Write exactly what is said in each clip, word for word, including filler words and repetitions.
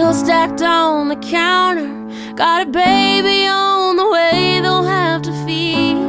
bills stacked on the counter, got a baby on the way they'll have to feed.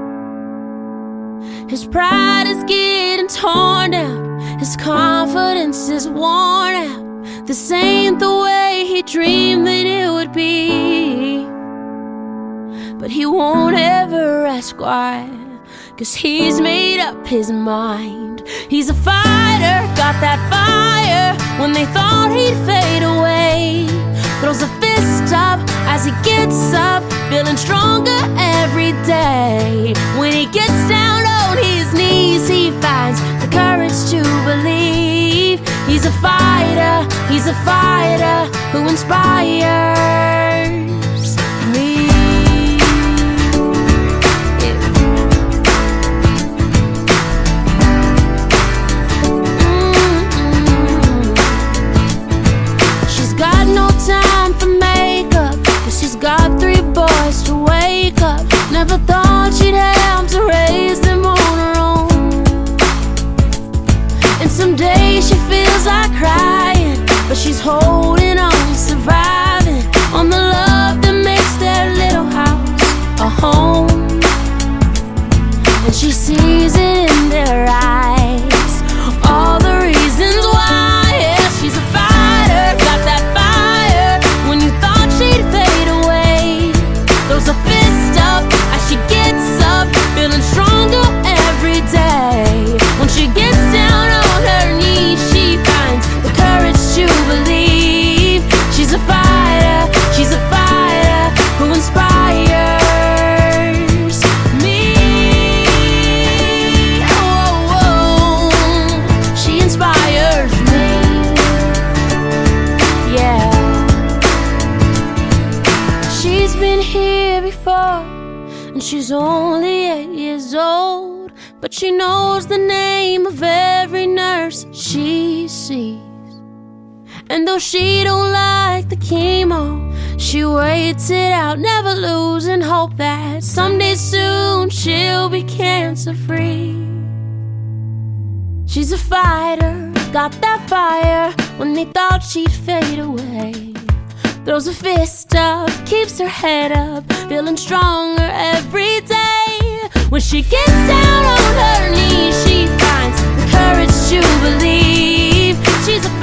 His pride is getting torn down, his confidence is worn out. This ain't the way he dreamed that it would be. But he won't ever ask why, 'cause he's made up his mind. He's a fighter, got that fire. When they thought he'd fade away, throws a fist up as he gets up, feeling stronger every day. When he gets down on his knees, he finds the courage to believe. He's a fighter, he's a fighter who inspires me. Time for makeup, 'cause she's got three boys to wake up. Never thought she'd have to raise them on her own. And some days she feels like crying, but she's holding on, surviving on the love that makes their little house a home. And she sees it in their eyes, all the reasons why. Yeah, she's a fighter, got that fire. When you thought she'd fade away, throws a fist up as she gets up, feeling stronger every day. When she gets down on her knees, she finds the courage to believe. She's a fighter, she's a fighter who inspires me. Oh, oh, she inspires me. Yeah. She's been here before, and she's only eight years old, but she knows the name of every nurse she sees. And though she don't like the chemo, she waits it out, never losing hope that someday soon she'll be cancer-free. She's a fighter, got that fire. When they thought she'd fade away, throws a fist up, keeps her head up, feeling stronger every day. When she gets down on her knees, she finds the courage to believe. She's a